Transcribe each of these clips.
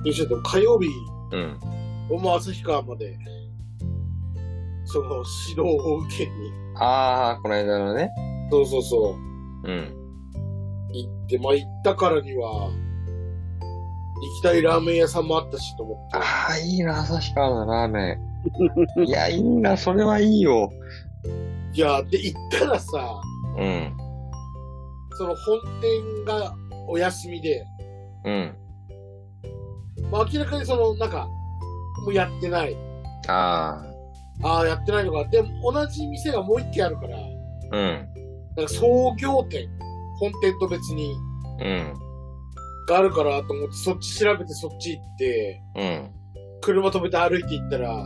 ちょっと火曜日、 うん。 俺も旭川まで、その指導を受けに、 ああ、この間のね。 そうそうそう、 うん。 行って、まあ行ったからには、行きたいラーメン屋さんもあったしと思って。 ああ、いいな、旭川のラーメン。いや、いいな、それはいいよ。 いや、で、行ったらさ、 うん。 その本店がお休みで、 うん。 まあ明らかにその、なんか、もうやってない。 あああ、やってないのか。でも、同じ店がもう一軒あるから、 あ、うん。 なんか創業店、本店と別に、 うん。 があるからと思って、そっち調べてそっち行って、 うん。 車止めて歩いて行ったら、 うん。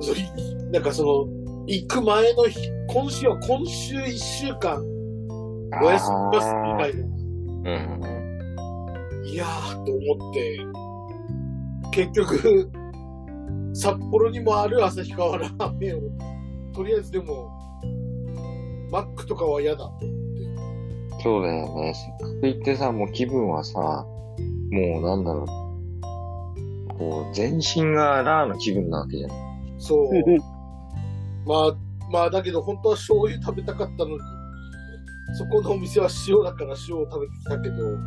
なんかその、行く前の日、今週1週間、お休みます、みたいな。 うん。 いやー、と思って、結局、札幌にもある旭川ラーメンを、とりあえずでも、マックとかは嫌だ。 そうだよね。せっかく行ってさ、もう気分はさ、もうなんだろう。こう、全身がラーの気分なわけじゃん。 そう。まあ、だけど本当は醤油食べたかったのに、そこのお店は塩だから塩を食べてきたけど、 うん。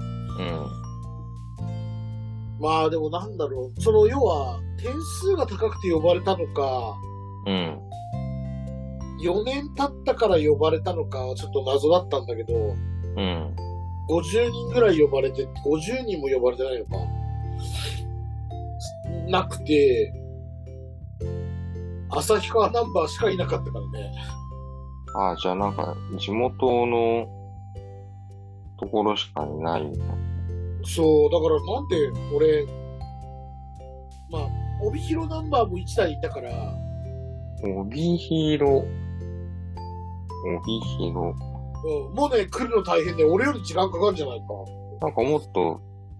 まあでもなんだろう、その要は点数が高くて呼ばれたのか、 うん。 4年経ったから呼ばれたのかはちょっと謎だったんだけど、 うん。 50人ぐらい呼ばれて、50人も呼ばれてないのか。なくて、旭川ナンバーしかいなかったからね。 ああ、じゃあなんか、地元のところしかいないんだ。 そう、だからなんで俺、まあ、帯広ナンバーも1台いたから、 帯広。帯広。 もうね、来るの大変で、俺より時間かかるんじゃないか。 なんかもっと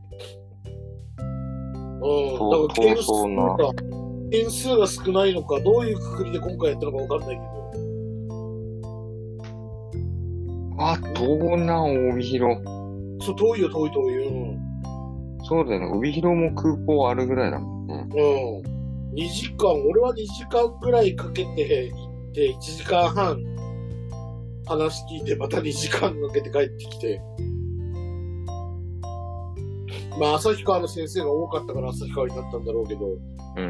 だから遠そうな。 点数が少ないのか、どういうくくりで今回やったのかわかんないけど。 あ、遠な、帯広。 そう、遠いよ、遠い遠い。 そうだよね。帯広も空港あるぐらいだもんね。 2時間、俺は2時間ぐらいかけて行って、1時間半話聞いて、また2時間かけて帰ってきて。まあ、旭川の先生が多かったから旭川になったんだろうけど。 うん。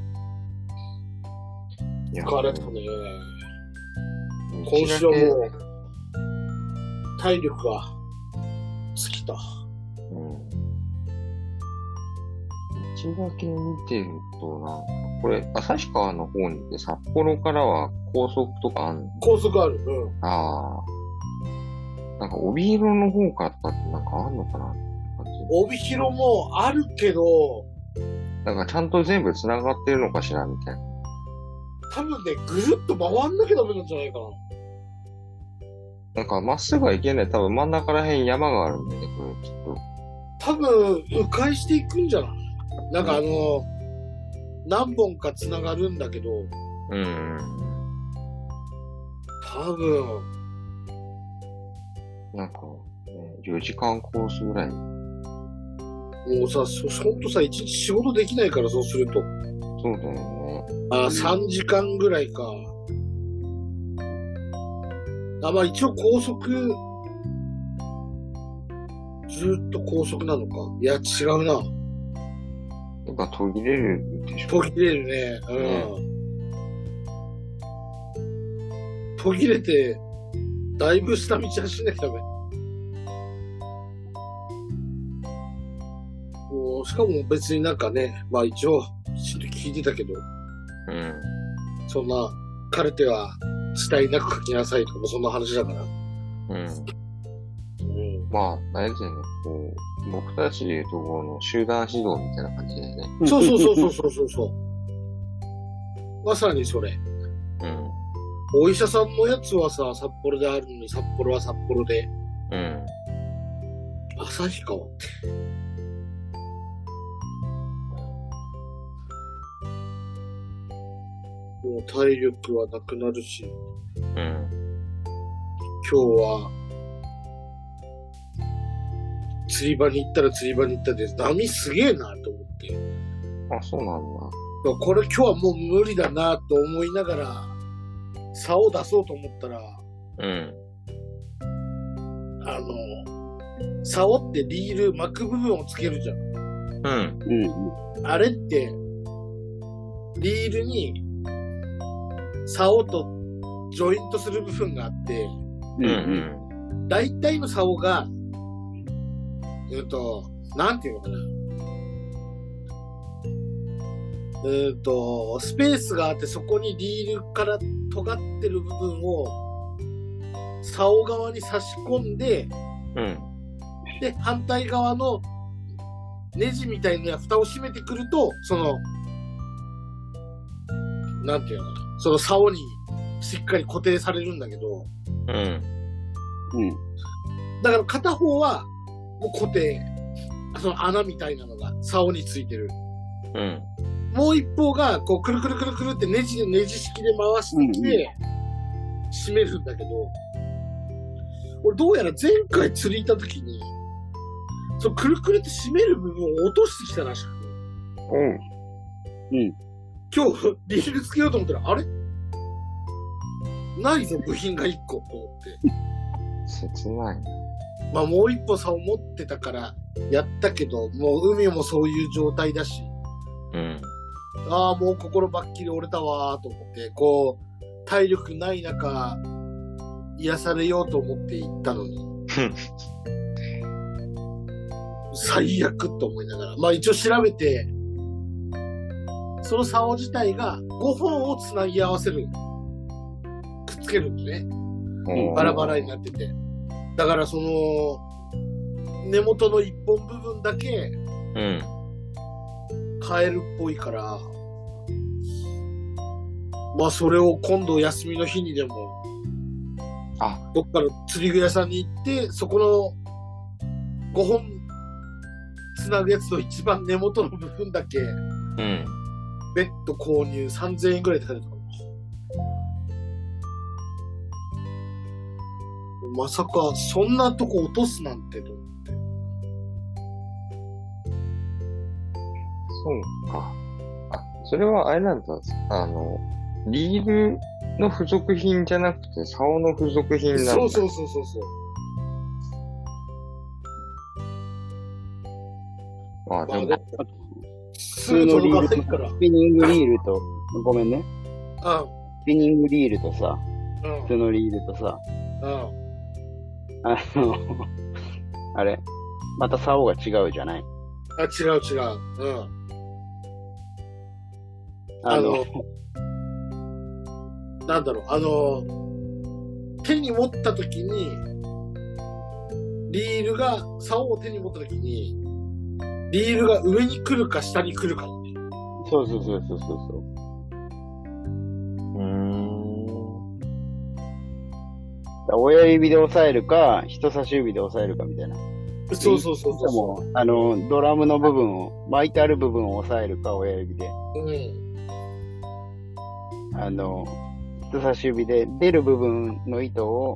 いや、 疲れたね。今週はもう、体力が尽きた。 うん。道だけ見てると、なんか、これ、旭川の方に行って札幌からは高速とかあんの？ 高速ある。 ああ。なんか、帯広の方からってなんかあんのかなって感じ。 帯広もあるけど、 なんかちゃんと全部繋がってるのかしらみたいな。 多分ね、ぐるっと回んなきゃダメなんじゃないかな。 なんかまっすぐは行けない。多分真ん中ら辺山があるんだよね、これきっと。 多分、迂回していくんじゃない？なんか何本か繋がるんだけど、 うん。 多分、 なんか、4時間コースぐらい。 もうさ、ほんとさ、一日仕事できないから、そうすると。 そうだよね。 3時間ぐらいか。まあ一応高速、ずっと高速なのか。いや、違うな。 なんか途切れるでしょ。 途切れるね。途切れて、だいぶ下道走んなきゃダメ。もうしかも別になんかね、まあ一応、ちょっと聞いてたけど、 うん。 そんな、カルテは伝えなく書きなさいとかもそんな話だから。 まあ、あれですよね、こう、僕たちでいうところの集団指導みたいな感じでね。 そう。まさにそれ。 うん。 お医者さんのやつはさ、札幌であるのに札幌は札幌で。 うん。 旭川って。もう体力はなくなるし。 うん。 今日は、 釣り場に行ったら釣り場に行ったで、波すげえなと思って。 あ、そうなんだ。 これ今日はもう無理だなと思いながら、竿を出そうと思ったら、 うん。 竿ってリール巻く部分をつけるじゃん。 うん。 うん。 あれって、リールに、竿とジョイントする部分があって、 うん。 大体の竿が、なんていうのかな。スペースがあって、そこにリールから尖ってる部分を、竿側に差し込んで、 うん。 で、反対側のネジみたいな蓋を閉めてくると、なんていうのかな。その竿にしっかり固定されるんだけど、 うん。 うん。 だから片方はもう固定。その穴みたいなのが竿についてる。 うん。 もう一方が、こう、くるくるくるくるってネジ式で回してきて、閉めるんだけど、俺どうやら前回釣り行った時に、そのくるくるって閉める部分を落としてきたらしくて、 うん。 今日リールつけようと思ったら、あれないぞ、部品が一個と思って。 切ないな。 まあもう一歩竿持ってたからやったけど、もう海もそういう状態だし、 うん。 ああ、もう心ばっきり折れたわーと思って、こう、体力ない中、癒されようと思って行ったのに、最悪と思いながら、まあ一応調べて、その竿自体が5本をつなぎ合わせる、くっつけるんでね、バラバラになってて。だからその、根元の1本部分だけ、 うん。 カエルっぽいから、まあそれを今度休みの日にでも、どっかの釣り具屋さんに行って、そこの5本つなぐやつの一番根元の部分だけ、 うん。 別途購入3000円くらいで買えたかな。まさかそんなとこ落とすなんてと思って。 そうか。それはあれなんだ。リールの付属品じゃなくて、竿の付属品なんだ。 そう。 まあでも、 普通のリールと、スピニングリールと、ごめんね。スピニングリールとさ、普通のリールとさ、あれ、また竿が違うじゃない？ 違う。なんだろう、手に持った時に、リールが、竿を手に持った時に、リールが上に来るか下に来るかって。 そう。親指で押さえるか、人差し指で押さえるかみたいな。 そう。 でも、ドラムの部分を、巻いてある部分を押さえるか、親指で。人差し指で出る部分の糸を、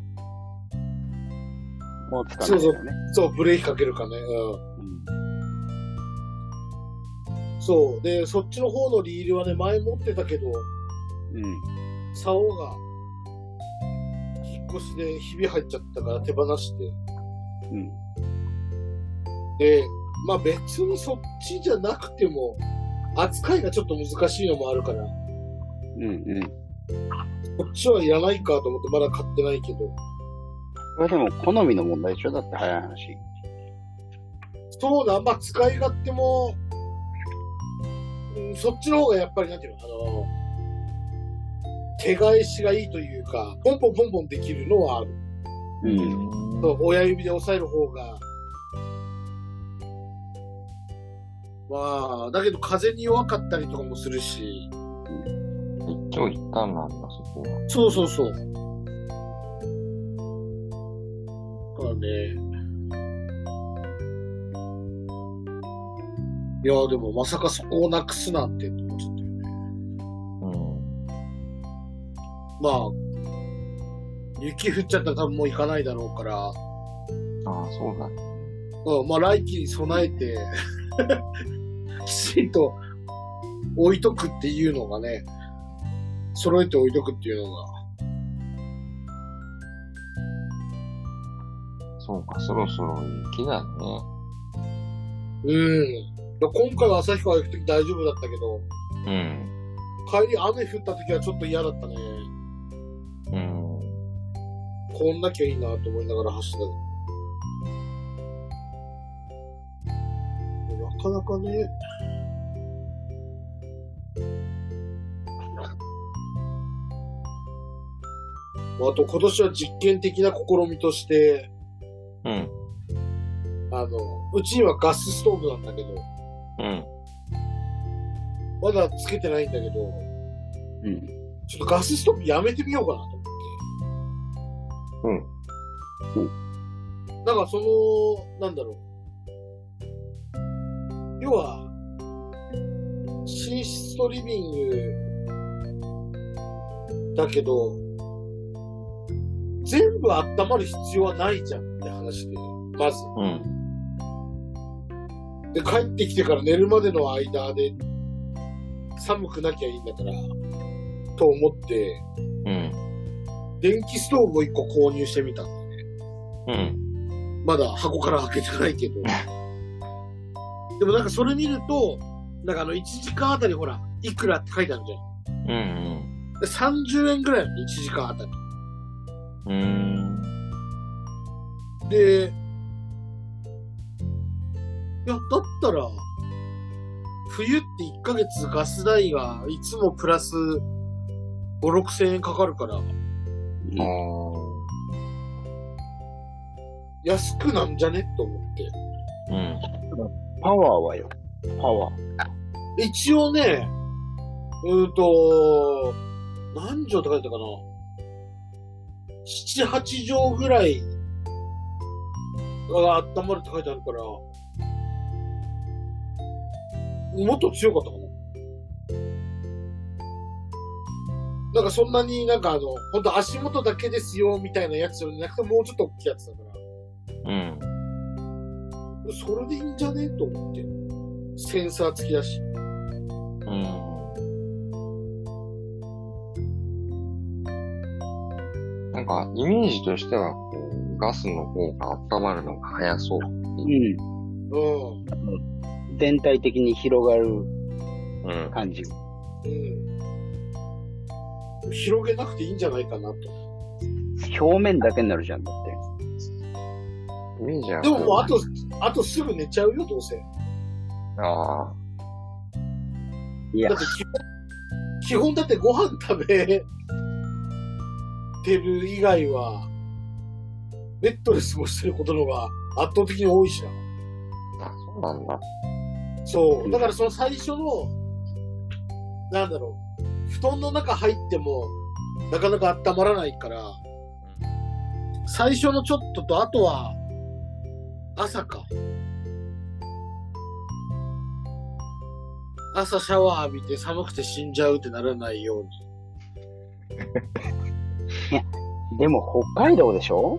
もう使わないよね。 そう、ブレーキかけるかね。そう。で、そっちの方のリールはね、前持ってたけど、竿が、引っ越しでひび入っちゃったから手放して。で、まあ別にそっちじゃなくても、扱いがちょっと難しいのもあるから、こっちはいらないかと思ってまだ買ってないけど。 これでも好みの問題でしょ？だって早い話。 そうだ、まあ使い勝手も、そっちの方がやっぱりなんていうの、手返しがいいというか、ポンポンできるのはある。親指で押さえる方が。まあ、だけど風に弱かったりとかもするし。 一長一短なんだ、そこは。 そう。だからね。いや、でもまさかそこをなくすなんて思っちゃったよね。まあ、雪降っちゃったら多分もう行かないだろうから。 そうだね。 まあ来季に備えて、きちんと置いとくっていうのがね、揃えて置いとくっていうのが。 そうか、そろそろ雪だね。 今回は旭川行くとき大丈夫だったけど、 うん。 帰り雨降ったときはちょっと嫌だったね。 うん。 こんなきゃいいなと思いながら走ってた。なかなかね。あと今年は実験的な試みとして、 うん。 うちにはガスストーブなんだけど、 うん。 まだつけてないんだけど、 うん。 ちょっとガスストーブやめてみようかなと思って。 うん。 なんかなんだろう。要は、寝室とリビングだけど、全部温まる必要はないじゃんって話で、まず。 うん。 で、帰ってきてから寝るまでの間で、寒くなきゃいいんだから、と思って、 うん。 電気ストーブを1個購入してみたんだよね。 うん。 まだ箱から開けてないけど。でもなんかそれ見ると、なんか1時間あたりほら、いくらって書いてあるじゃん。 うん。 で30円ぐらいの1時間あたり。で、いや、だったら、冬って1ヶ月ガス代がいつもプラス5、6千円かかるから、安くなんじゃねと思って。 うん。 パワーはよ。パワー。 一応ね、何畳って書いてたかな。7、8畳ぐらいが温まるって書いてあるから、もっと強かったかな。なんかそんなになんかほんと足元だけですよみたいなやつじゃなくてもうちょっと大きいやつだから。 うん。 それでいいんじゃねと思って。センサー付きだし。 うん。なんかイメージとしてはこうガスの方が温まるのが早そう。 うん。全体的に広がる感じ。 広げなくていいんじゃないかなと。 表面だけになるじゃん、だって。 イメージは。 でももうあとすぐ寝ちゃうよ、どうせ。 ああ。 いや。だって基本だってご飯食べてる以外は、ベッドで過ごしてることの方が圧倒的に多いしな。 あ、そうなんだ。 そう。だからその最初の、なんだろう。布団の中入っても、なかなか温まらないから、最初のちょっとと、あとは、朝か。朝シャワー浴びて寒くて死んじゃうってならないように。 いや、でも北海道でしょ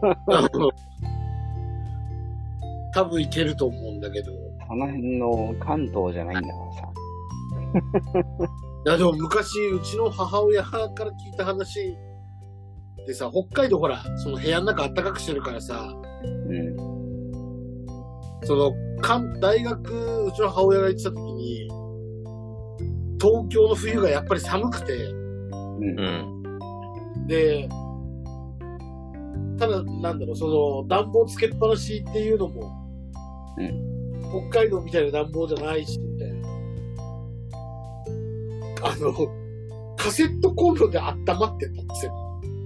多分行けると思うんだけど。 その辺の関東じゃないんだからさ。 いやでも昔、うちの母親から聞いた話でさ、北海道ほら、その部屋の中暖かくしてるからさ、その、大学、うちの母親が行ってた時に、東京の冬がやっぱり寒くて、で、ただ、なんだろう、その、暖房つけっぱなしっていうのも、北海道みたいな暖房じゃないし、みたいな。カセットコンロで温まってたんですよ。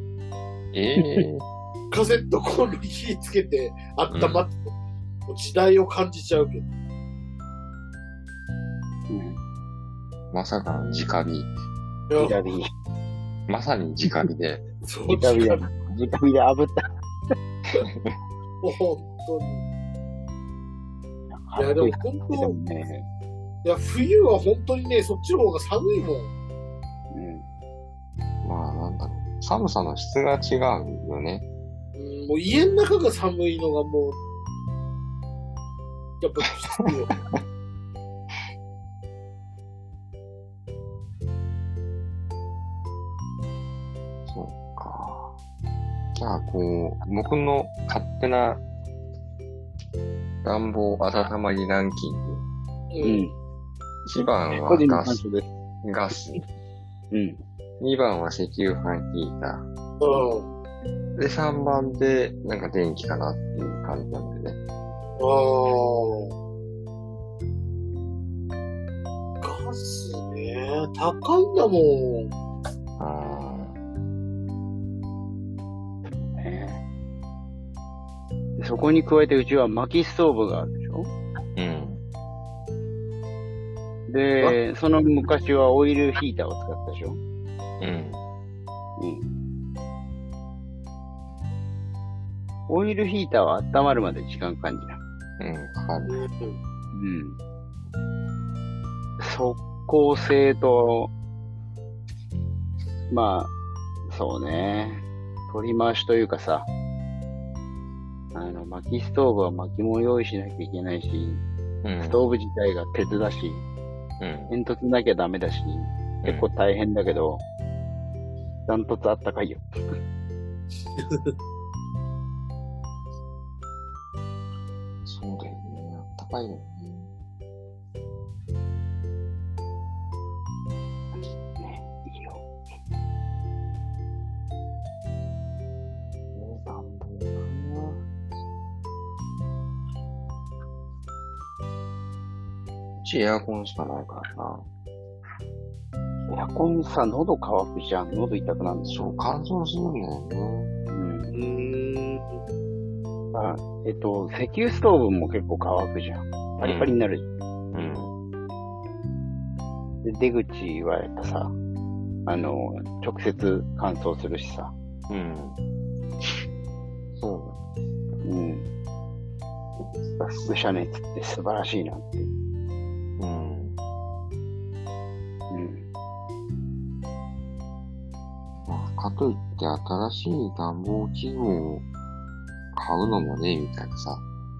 カセットコンロに火つけて温まってた。もう時代を感じちゃうけど。 まさかの直火。 直火。 まさに直火で。 そう、直火で炙った。 もう本当に。いや、でも本当、いや、冬は本当にね、そっちの方が寒いもん。 まあ、なんだろう。寒さの質が違うよね。 もう家の中が寒いのがもう、 やっぱきついよ。 そうか。じゃあ、僕の勝手な暖房温まりランキング。1番はガス。2番は石油ファンヒーター。で、3番で、なんか電気かなっていう感じなんでね。 ガスね、高いんだもん。 そこに加えてうちは薪ストーブがあるでしょ。で、その昔はオイルヒーターを使ったでしょ。オイルヒーターは温まるまで時間かかるじゃん。 かかる。 速攻性と、まあ、そうね。取り回しというかさ、薪ストーブは薪も用意しなきゃいけないし、ストーブ自体が鉄だし、煙突なきゃダメだし、結構大変だけど、ダントツあったかいよ。 そうだよね。あったかいよね。 いいよ。 暖房うちエアコンしかないからな。 エアコンさ、喉乾くじゃん。喉痛くなるんでしょ。 乾燥するんだよね。 石油ストーブも結構乾くじゃん。パリパリになるじゃん。で、出口はやっぱさ、直接乾燥するしさ。 そうだ。輻射熱って素晴らしいなって。 かといって新しい暖房器具を買うのもね、みたいなさ。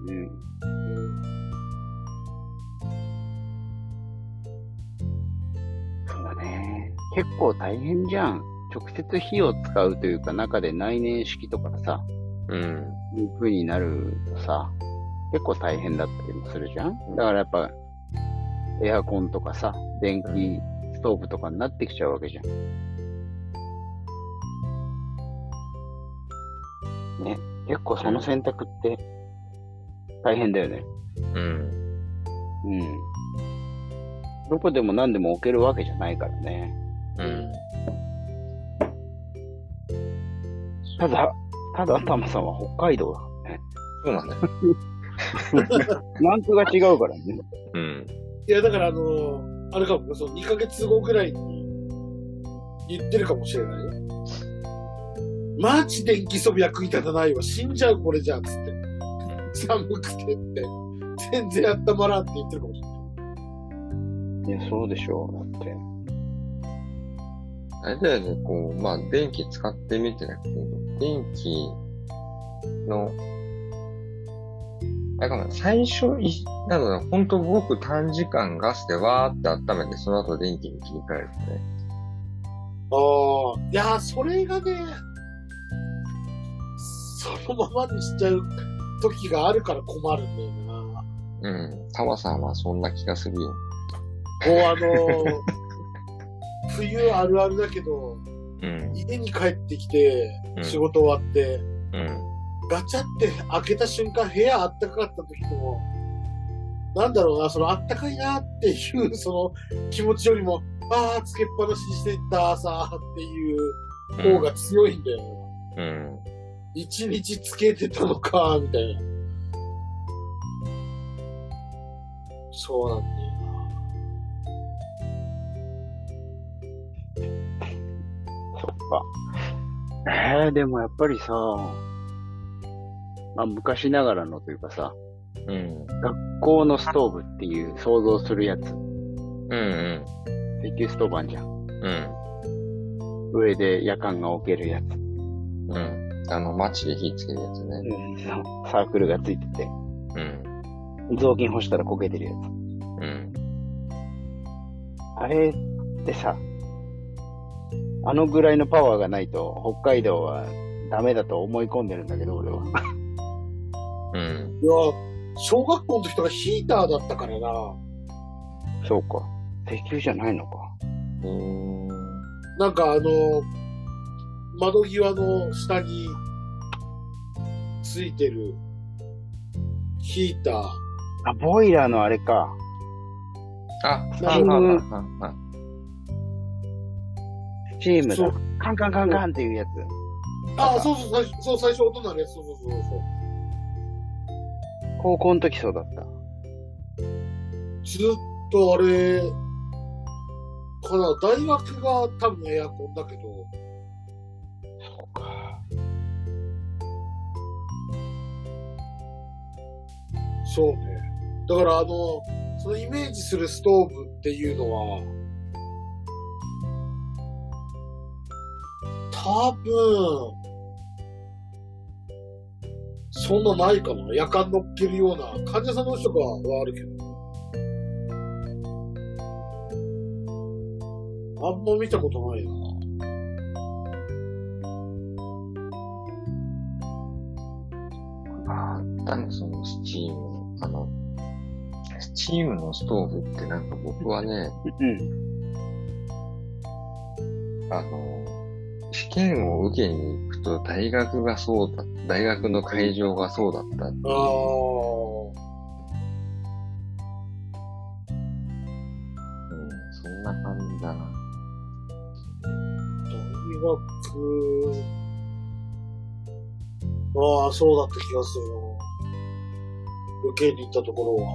そうだね。結構大変じゃん。直接火を使うというか、中で内燃式とかさ、いう風になるとさ、結構大変だったりもするじゃん。だからやっぱ、エアコンとかさ、電気ストーブとかになってきちゃうわけじゃん。ね。結構その選択って大変だよね。どこでも何でも置けるわけじゃないからね。ただ、タマさんは北海道だからね。 そうなんだよ。 ランクが違うからね。 いや、だからあれかも、その2ヶ月後ぐらいに言ってるかもしれないよ。マジ電気ストーブ役に立たないわ。死んじゃうこれじゃん、つって。寒くてって。全然温まらんって言ってるかもしれない。 いや、そうでしょう。だって。 あれだよね、電気使ってみてだけど、電気の、あれかな、最初、ほんとごく短時間ガスでわーって温めて、その後電気に切り替えるとね。 いやー、それがね、そのままにしちゃう時があるから困るんだよな。 タマさんはそんな気がするよ。 もう冬あるあるだけど、家に帰ってきて、仕事終わって、ガチャって開けた瞬間部屋あったかかった時も、なんだろうな、そのあったかいなっていうその気持ちよりも、つけっぱなしにしていったさっていう方が強いんだよな。一日つけてたのか、みたいな。そうなんだよな。そっか。でもやっぱりさ、昔ながらのというかさ、学校のストーブっていう想像するやつ。石油ストーブあんじゃん。上で夜間が置けるやつ。 マッチで火つけるやつね。 サークルがついてて。 雑巾干したらこけてるやつ。あれってさ、あのぐらいのパワーがないと北海道はダメだと思い込んでるんだけど、俺は。 いや、小学校の時とかヒーターだったからな。 そうか。石油じゃないのか。 なんか窓際の下についてるヒーター。 あ、ボイラーのあれか。スチームだ。カンカンカンカンっていうやつ。 そう、最初音鳴るやつ。そう。 高校の時そうだった。 ずっとあれ、かな、大学が多分エアコンだけど。 そうか。 そうね。だからそのイメージするストーブっていうのは、多分、そんなないかな。夜間乗っけるような、患者さんの人とかはあるけど。あんま見たことないな。 そのスチームの、スチームのストーブってなんか僕はね、試験を受けに行くと大学の会場がそうだったっていう。そんな感じだな。 大学、そうだった気がするな。受けに行ったところは。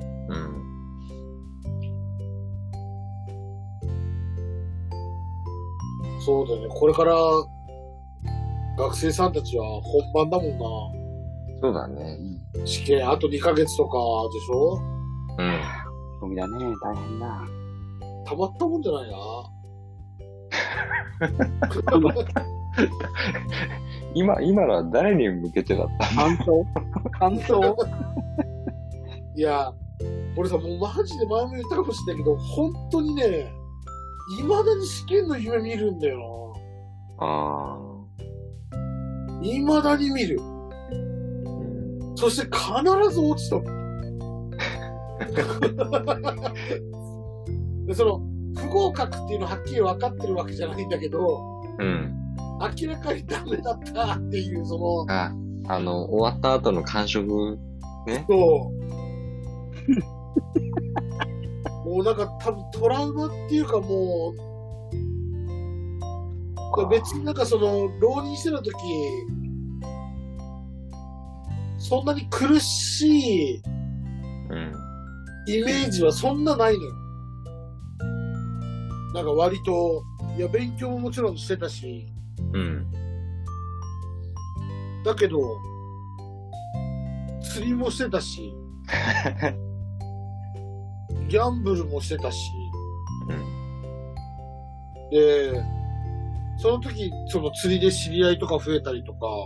そうだね。これから学生さんたちは本番だもんな。 そうだね。 試験あと2ヶ月とかでしょ？ そうだね。大変だ。 たまったもんじゃないな。 今のは誰に向けてだった感想いや、俺さ、もうマジで前も言ったかもしれないけど、本当にね、未だに試験の夢見るんだよな。未だに見る。そして必ず落ちとる。で、不合格っていうのはっきり分かってるわけじゃないんだけど、明らかにダメだったっていう、終わった後の感触ね。 そう。もうなんか多分トラウマっていうかもう、別になんか浪人してた時、そんなに苦しいイメージはそんなないのよ。なんか割と、いや勉強ももちろんしてたし、だけど、釣りもしてたし、ギャンブルもしてたし、で、その時、釣りで知り合いとか増えたりとか、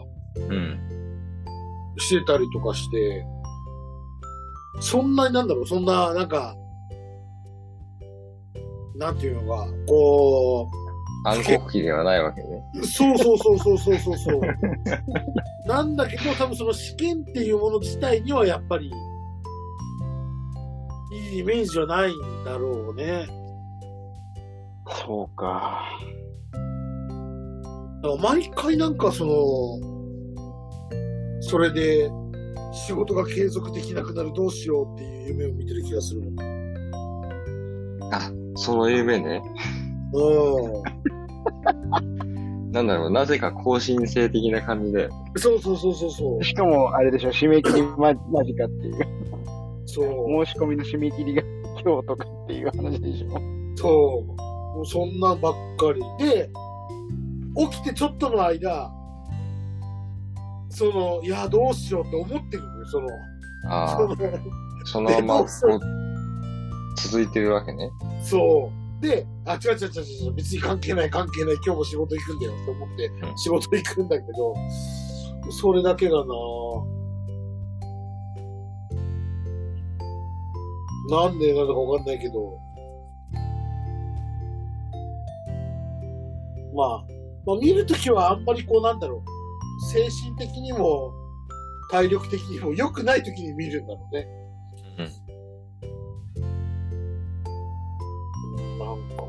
してたりとかして、そんなになんか、なんていうのか、 暗黒期ではないわけね。 そう。なんだけど、多分その試験っていうもの自体にはやっぱり、いいイメージはないんだろうね。 そうか。 だから毎回なんかそれで仕事が継続できなくなるどうしようっていう夢を見てる気がするの。 その夢ね。なんだろう、なぜか更新性的な感じで。 そう。 しかも、あれでしょ、締め切り間近っていう。 そう。 申し込みの締め切りが今日とかっていう話でしょ。 そう。もうそんなんばっかりで、起きてちょっとの間、いや、どうしようって思ってるんだよ、 そのまま、続いてるわけね。 そう。で、違う、別に関係ない、今日も仕事行くんだよと思って仕事行くんだけど、それだけがな。 なんでなのかわかんないけど。まあ見るときはあんまりこうなんだろう。精神的にも体力的にも良くないときに見るんだろうね。なんか。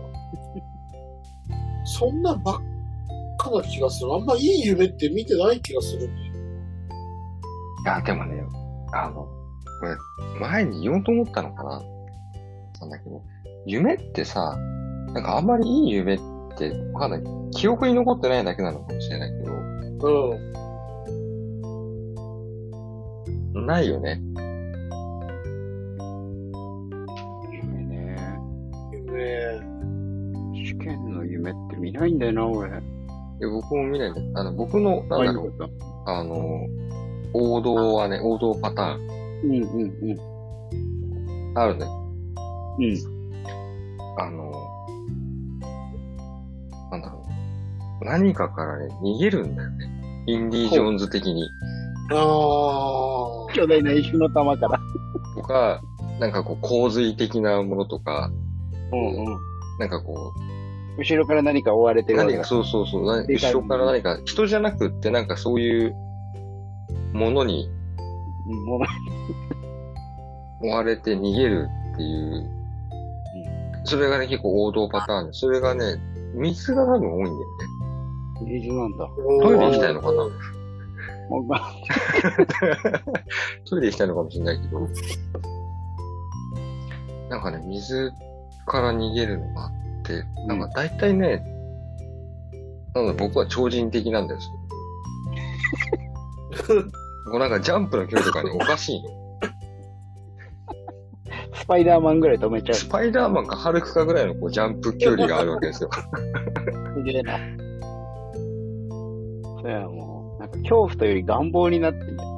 そんなばっかな気がする。あんまいい夢って見てない気がするね。 いや、でもね、これ、前に言おうと思ったのかななんだけど、夢ってさ、なんかあんまりいい夢って、わかんない。記憶に残ってないだけなのかもしれないけど。ないよね。 夢ね。 夢。 試験の夢って見ないんだよな、俺。 僕も見ないんだ。僕の、なんだろう。王道はね、王道パターン。あるね。なんだろう。何かからね、逃げるんだよね。インディ・ジョーンズ的に。 巨大な石の玉から。 とか、なんかこう、洪水的なものとか。なんかこう。後ろから何か追われてるわけだ。 そう。後ろから何か、人じゃなくってなんかそういうものに、追われて逃げるっていう。それがね、結構王道パターンで、それがね、水が多分多いんだよね。 水なんだ。 トイレ行きたいのかなトイレ行きたいのかもしれないけど。なんかね、水から逃げるのがあって、なんか大体ね、僕は超人的なんですよ。こうなんかジャンプの距離とかね、おかしいの。 スパイダーマンぐらい止めちゃう。 スパイダーマンかハルクかぐらいのこうジャンプ距離があるわけですよ。 すげえな。それはもう、なんか恐怖というより願望になってんだ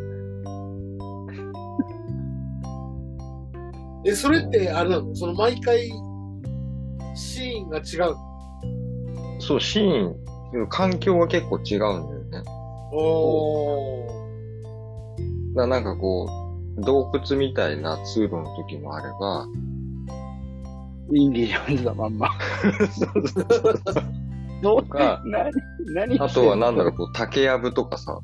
よ。それってあれなの？その毎回シーンが違う。 そう、シーン、環境が結構違うんだよね。なんかこう、洞窟みたいな通路の時もあれば、 インディ・ジョーンズだまんま。 どうか、 何あとはなんだろう、こう、竹やぶとかさ。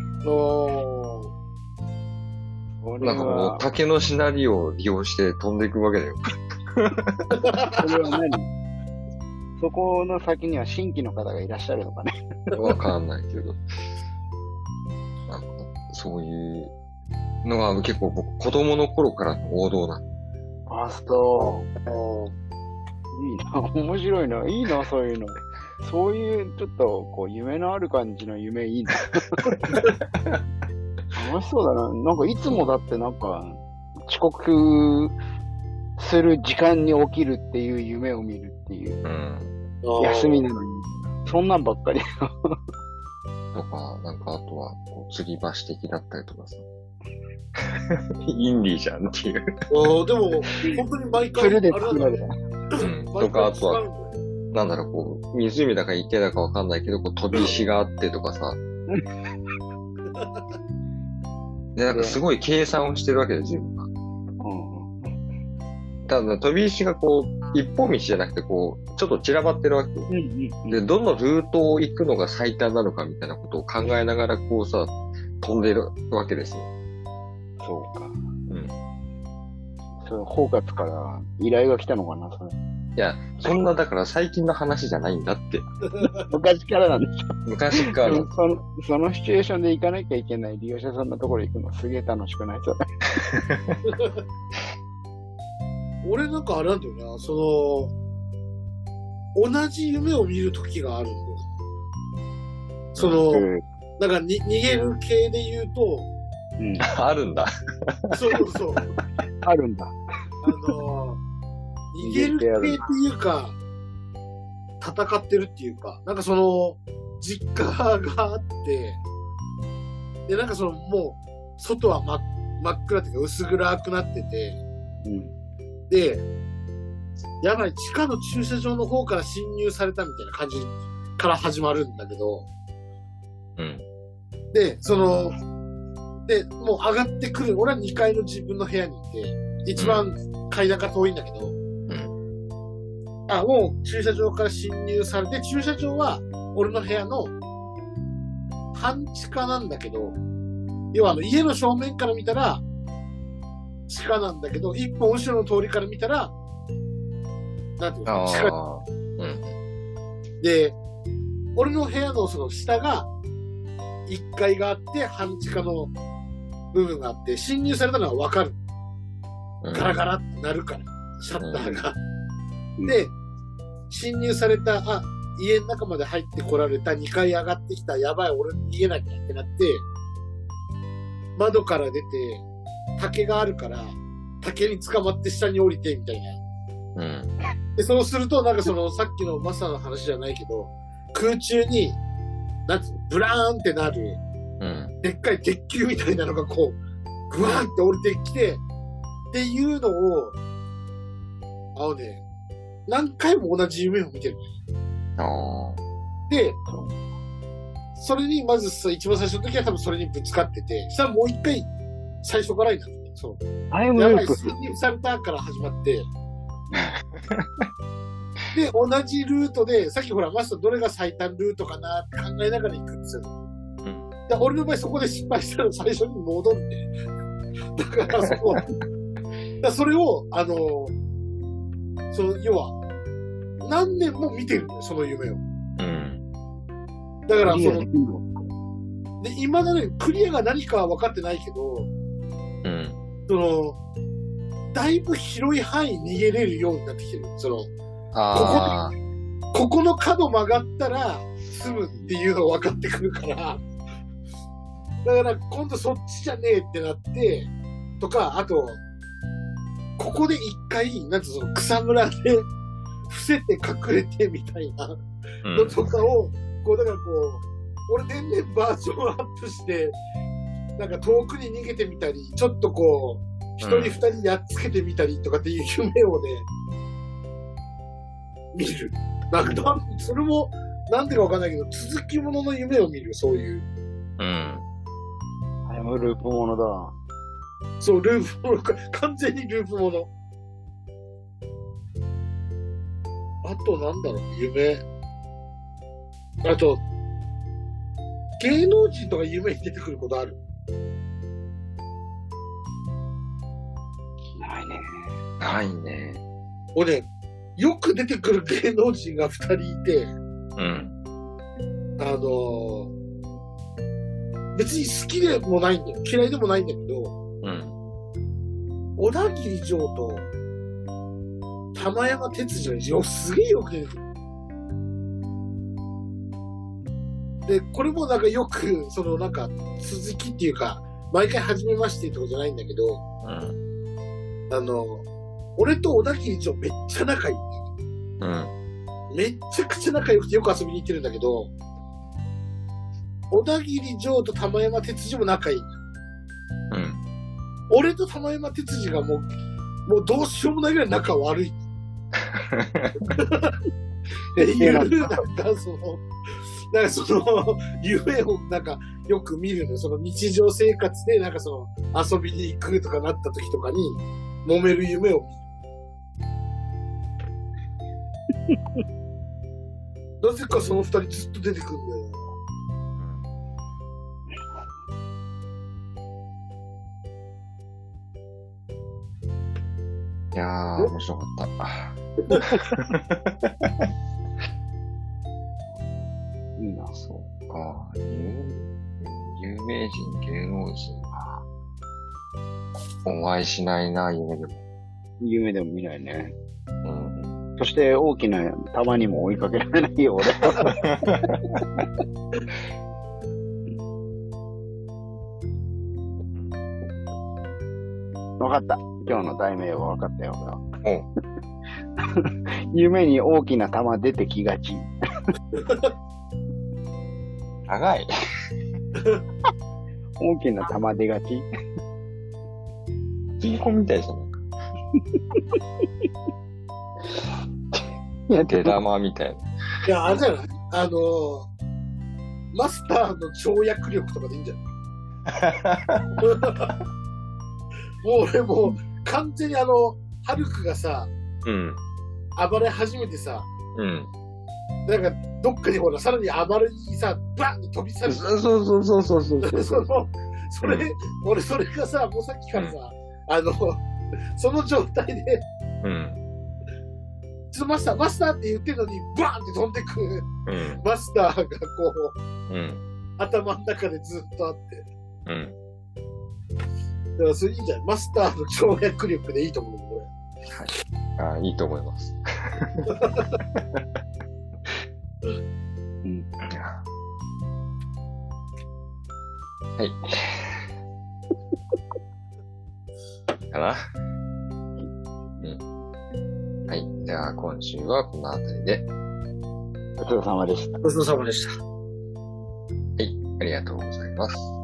なんかもう、竹のしなりを利用して飛んでいくわけだよ。 それは何？そこの先には新規の方がいらっしゃるのかね。 わかんないけど。なんか、そういうのが結構僕、子供の頃からの王道な。 いいな、面白いな、いいな、そういうの。そういう、ちょっと、こう、夢のある感じの夢いいな。楽しそうだな。なんか、いつもだってなんか、遅刻する時間に起きるっていう夢を見るっていう。休みなのに。そんなんばっかり。 とか、なんか、あとは、吊り橋的だったりとかさ。インディーじゃんっていう。 でも、本当に毎回、 それで作られた。 とか、あとは、なんだろう、こう、湖だか池だかわかんないけど、こう、飛び石があってとかさ。で、なんかすごい計算をしてるわけで、自分が。ただ、飛び石がこう、一本道じゃなくて、こう、ちょっと散らばってるわけよ。で、どのルートを行くのが最短なのかみたいなことを考えながら、こうさ、飛んでるわけですよ。 そうか。それ、包括から依頼が来たのかな、それ。 いや、そんな、だから最近の話じゃないんだって。 昔からなんでしょ。 昔から。 そのシチュエーションで行かなきゃいけない利用者さんのところ行くのすげえ楽しくない？それ。 俺なんかあれなんだよな、同じ夢を見るときがあるんだよ。なんか逃げる系で言うと、 あるんだ。 そう。 あるんだ。 逃げる系っていうか、戦ってるっていうか、なんか実家があって、で、なんかもう、外は真っ暗っていうか薄暗くなってて、で、やばい、地下の駐車場の方から侵入されたみたいな感じから始まるんだけど、で、もう上がってくる、俺は2階の自分の部屋にいて、 一番階段が遠いんだけど、もう駐車場から侵入されて、駐車場は俺の部屋の半地下なんだけど、要は家の正面から見たら地下なんだけど、一本後ろの通りから見たら、なんていうの、地下。で、俺の部屋のその下が1階があって半地下の部分があって、侵入されたのはわかる。ガラガラってなるから、シャッターが。で、侵入された、家の中まで入ってこられた、2階上がってきた、やばい、俺逃げなきゃってなって、窓から出て、竹があるから、竹に捕まって下に降りて、みたいな。で、そうすると、なんかその、さっきのマサの話じゃないけど、空中に、なんつうの、ブラーンってなる、でっかい鉄球みたいなのがこう、グワーンって降りてきて、っていうのを、何回も同じ夢を見てる。で、それにまずさ、一番最初の時は多分それにぶつかってて、したらもう一回最初からになって、そう。やばい、侵入されたから始まって、で、同じルートで、さっきほら、マスターどれが最短ルートかなって考えながら行くんですよ。で俺の場合そこで失敗したら最初に戻って、だからそれを、要は、何年も見てるんだよ、その夢を。だから、で、未だにクリアが何かは分かってないけど、だいぶ広い範囲逃げれるようになってきてる。ここの角曲がったら済むっていうのが分かってくるから、だから今度そっちじゃねえってなって、とか、あと、ここで一回、なんてその草むらで伏せて隠れてみたいなのとかを、だから俺年々バージョンアップして、なんか遠くに逃げてみたり、ちょっと一人二人やっつけてみたりとかっていう夢をね、見る。それも、なんでかわかんないけど、続きものの夢を見る、そういう。 あれもループものだ。 そう、ループもの、完全にループもの。あと、なんだろう、夢。あと、芸能人とか夢に出てくることある？ ないね。 ないね。 俺ね、よく出てくる芸能人が2人いて、別に好きでもないんだよ。嫌いでもないんだけど、小田切城と玉山哲司がすげえよく出てくる。で、これもなんかよく、なんか、続きっていうか、毎回初めましてってことじゃないんだけど、俺と小田切城めっちゃ仲いい。めっちゃくちゃ仲良くてよく遊びに行ってるんだけど、小田切城と玉山哲司も仲いい。俺と玉山哲司がもうどうしようもないぐらい仲悪い。っていう、なんか夢をなんかよく見るの。日常生活でなんか遊びに行くとかなった時とかに揉める夢を見る。なぜかその二人ずっと出てくるんだよ。 いやー、面白かった。 いいな。 そうか。有名人、芸能人は、お会いしないな、 夢でも見ないね。そして大きな玉にも追いかけられないよ、俺は。分かった。今日の題名は分かったよ、俺は。夢に大きな玉出てきがち。 長い。 大きな玉出がち。 金庫みたいじゃない。出玉みたいな。 いや、あれじゃない？マスターの跳躍力とかでいいんじゃない？もう俺も完全にハルクがさ、 うん。 暴れ始めてさ、 うん。 なんか、どっかにほら、さらに暴れにさ、バンと飛び去る。 そう。 それ、俺それがさ、もうさっきからさ、その状態で、 うん。 マスターって言ってるのに、バーンって飛んでく、 うん。 マスターがこう、 頭の中でずっとあって。 うん。 だからそれいいんじゃない？マスターの跳躍力でいいと思う、これ。はい。いいと思います。 うん。 はい。かな。はい。じゃあ、今週はこのあたりで。 ごちそうさまでした。 ごちそうさまでした。 はい。ありがとうございます。